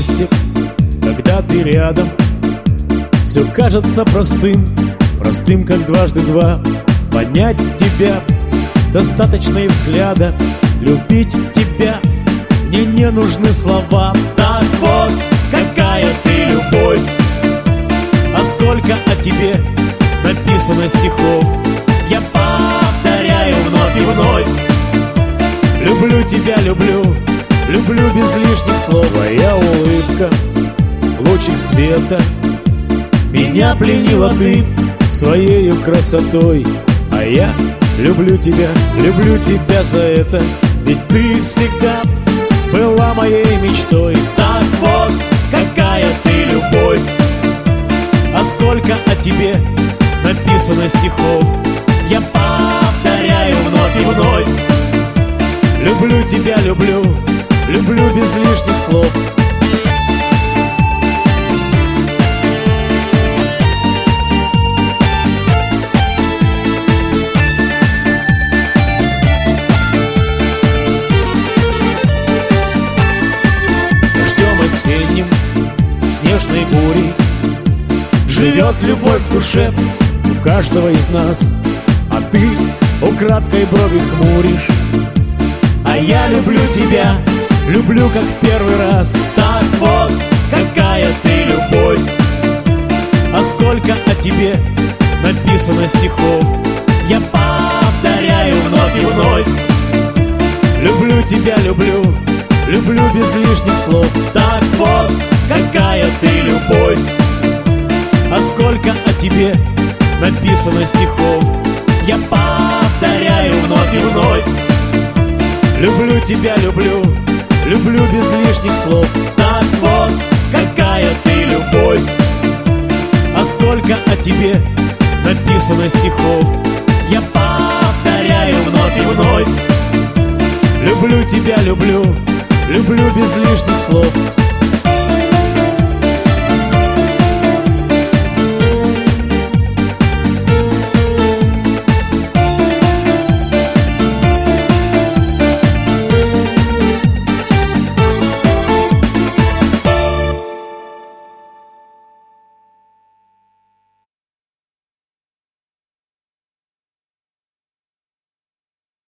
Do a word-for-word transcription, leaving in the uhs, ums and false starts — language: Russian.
вместе, когда ты рядом. Все кажется простым, простым, как дважды два. Понять тебя достаточно и взгляда, любить тебя мне не нужны слова. Так вот, какая ты любовь, а сколько о тебе написано стихов. Я повторяю вновь и вновь: люблю тебя, люблю, люблю без лишних слов. Твоя улыбка, лучик света, меня пленила ты своею красотой. А я люблю тебя, люблю тебя за это, ведь ты всегда была моей мечтой. Так вот, какая ты любовь, а сколько о тебе написано стихов. Я повторяю вновь и вновь: люблю тебя, люблю, люблю без лишних слов. Осенним, снежной бурей живет любовь в душе у каждого из нас. А ты украдкой брови хмуришь, а я люблю тебя, люблю как в первый раз. Так вот, какая ты любовь, а сколько о тебе написано стихов. Я повторяю вновь и вновь: люблю тебя, люблю, люблю без лишних слов. Так вот, какая ты любовь, а сколько о тебе написано стихов. Я повторяю вновь и вновь: люблю тебя, люблю, люблю без лишних слов. Так вот, какая ты любовь, а сколько о тебе написано стихов. Я повторяю вновь и вновь: люблю тебя, люблю, люблю без лишних слов.